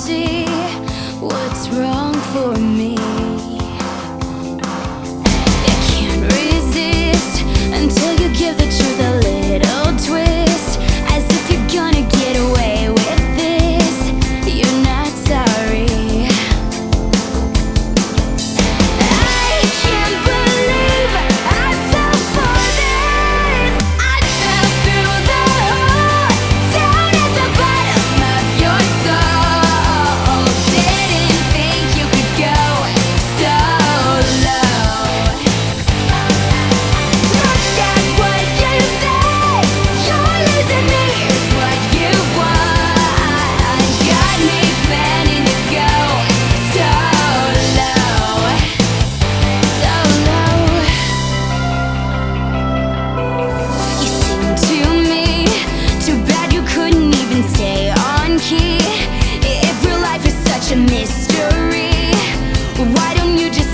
see what's wrong for me. I can't resist until you give the truth a little twist, as if you're gonna get away with this. You're not sorry. I can't believe I fell for this. I fell through the hole, down at the bottom of your soul. Didn't think you could go so low. Look at what you did. You're losing me, here's what you want. Got me planning to go so low, so low. You sing to me, too bad you couldn't even stay on key. If your life is such a mystery, why don't you just